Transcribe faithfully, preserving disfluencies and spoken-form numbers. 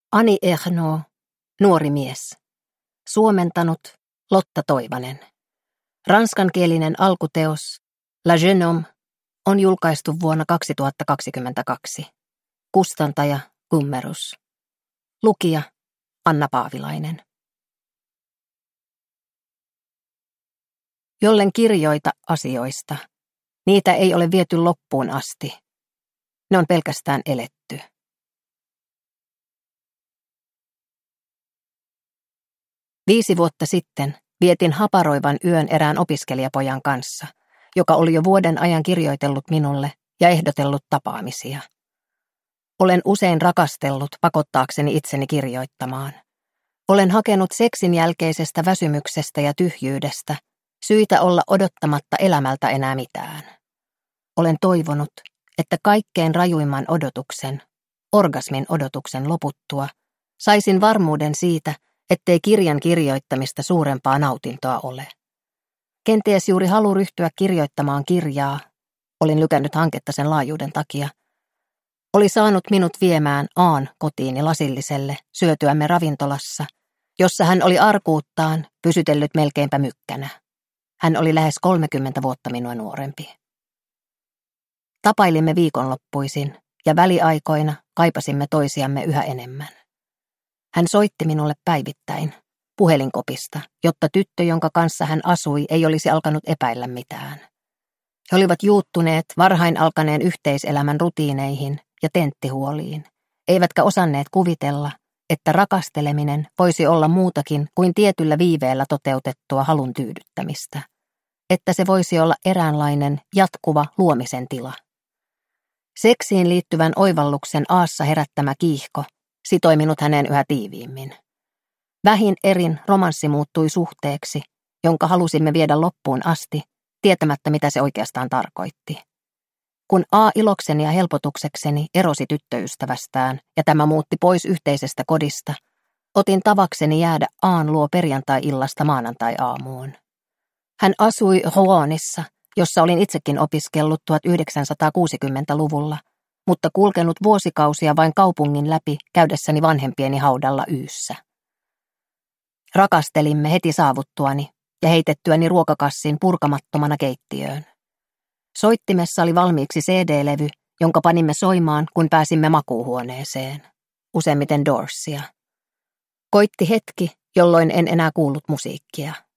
Ani Ernaux, nuori mies. Suomentanut Lotta Toivanen. Ranskankielinen alkuteos La Jeune Homme on julkaistu vuonna kaksituhattakaksikymmentäkaksi. Kustantaja Gummerus. Lukija Anna Paavilainen. Jollen kirjoita asioista, niitä ei ole viety loppuun asti. Ne on pelkästään eletty. Viisi vuotta sitten vietin haparoivan yön erään opiskelijapojan kanssa, joka oli jo vuoden ajan kirjoitellut minulle ja ehdotellut tapaamisia. Olen usein rakastellut pakottaakseni itseni kirjoittamaan. Olen hakenut seksin jälkeisestä väsymyksestä ja tyhjyydestä syitä olla odottamatta elämältä enää mitään. Olen toivonut, että kaikkein rajuimman odotuksen, orgasmin odotuksen loputtua, saisin varmuuden siitä, ettei kirjan kirjoittamista suurempaa nautintoa ole. Kenties juuri halu ryhtyä kirjoittamaan kirjaa, olin lykännyt hanketta sen laajuuden takia, oli saanut minut viemään Aan kotiini lasilliselle syötyämme ravintolassa, jossa hän oli arkuuttaan pysytellyt melkeinpä mykkänä. Hän oli lähes kolmekymmentä vuotta minua nuorempi. Tapailimme viikonloppuisin ja väliaikoina kaipasimme toisiamme yhä enemmän. Hän soitti minulle päivittäin puhelinkopista, jotta tyttö, jonka kanssa hän asui, ei olisi alkanut epäillä mitään. He olivat juuttuneet varhain alkaneen yhteiselämän rutiineihin ja tenttihuoliin, eivätkä osanneet kuvitella, että rakasteleminen voisi olla muutakin kuin tietyllä viiveellä toteutettua halun tyydyttämistä, että se voisi olla eräänlainen jatkuva luomisen tila. Seksiin liittyvän oivalluksen aassa herättämä kiihko sitoi minut häneen yhä tiiviimmin. Vähin erin romanssi muuttui suhteeksi, jonka halusimme viedä loppuun asti, tietämättä mitä se oikeastaan tarkoitti. Kun A ilokseni ja helpotuksekseni erosi tyttöystävästään ja tämä muutti pois yhteisestä kodista, otin tavakseni jäädä Aan luo perjantai-illasta maanantai-aamuun. Hän asui Roanissa, jossa olin itsekin opiskellut tuhatyhdeksänsataakuusikymmentäluvulla, mutta kulkenut vuosikausia vain kaupungin läpi käydessäni vanhempieni haudalla Yyssä. Rakastelimme heti saavuttuani ja heitettyäni ruokakassin purkamattomana keittiöön. Soittimessa oli valmiiksi C D-levy, jonka panimme soimaan, kun pääsimme makuuhuoneeseen, useimmiten Doorsia. Koitti hetki, jolloin en enää kuullut musiikkia.